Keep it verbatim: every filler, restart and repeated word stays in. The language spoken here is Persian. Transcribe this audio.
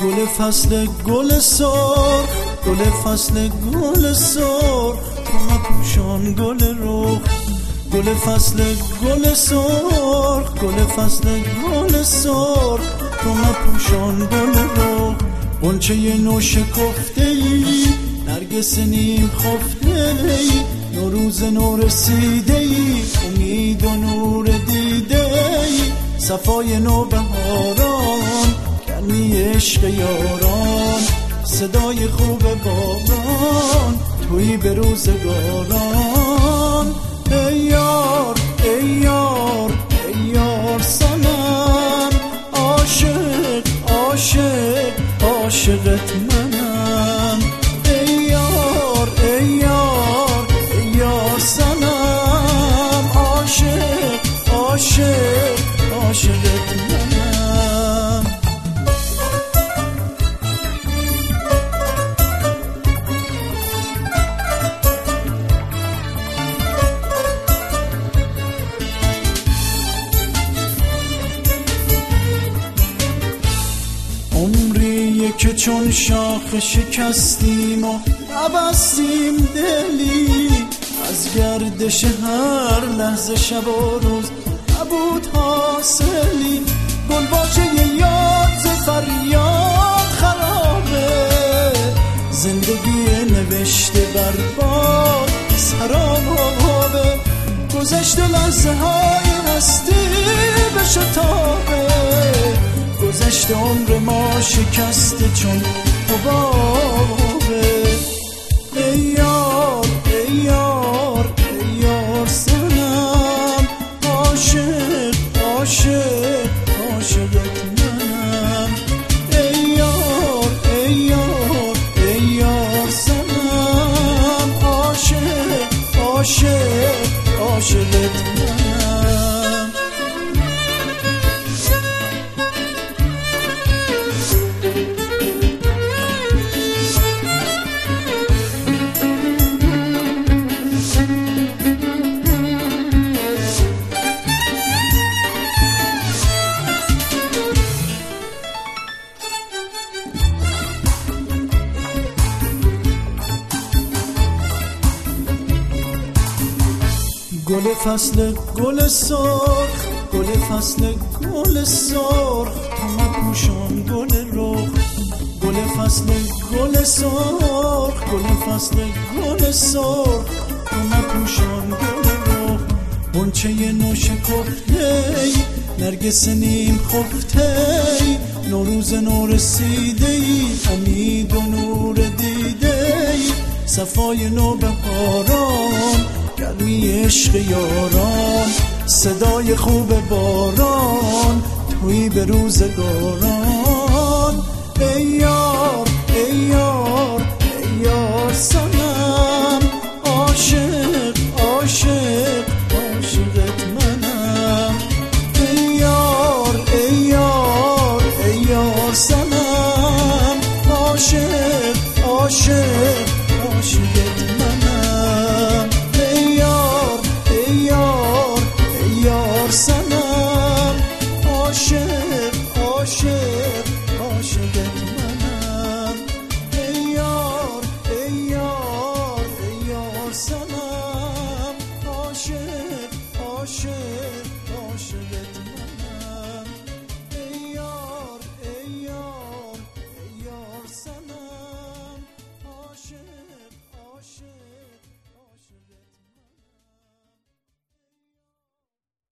گل فصل گل سرخ، گل فصل گل سرخ، تو مپوشان گل رخ. گل فصل گل سرخ، گل فصل گل سرخ، تو مپوشان گل رخ. غنچه نو شکفته ای، نرگس نیم خفته ای، نوروز نو رسیده ای، امید و نور دیده ای، صفای نو بهاران، گرمی عشق یاران، صدای خوب باران، توی به روزگاران. ای یار ای یار ای یار صنم، عاشق عاشق عاشقت منم. ای یار ای یار ای یار صنم، عاشق عاشق عاشقت منم. عمریه که چون شاخ شکستیم و نبستیم دلی، از گردش هر لحظه شب و روز نبود حاصلی. گلباشه یاد ز فریاد خرابه، زندگی نوشته بر باد سرابه. گذشته لحظه های هستی به شتابه، گذشته عمر ما شکسته چون حبابه. ای یار ای یار ای یار صنم، عاشق عاشق عاشقت منم. ای یار ای یار ای یار صنم، عاشق عاشق عاشقت منم. گل فصل گل سرخ، گل فصل گل سرخ، تو مپوشان گل رخ. گل فصل گل سرخ، گل فصل گل سرخ، تو مپوشان گل رخ. غنچه نو شکفته ای، نرگس نیم خفته ای، نوروز نو رسیده ای، امید و نور دیده ای، صفای نو بهاران، گرمی عشق یاران، صدای خوب باران، توی به روزگاران.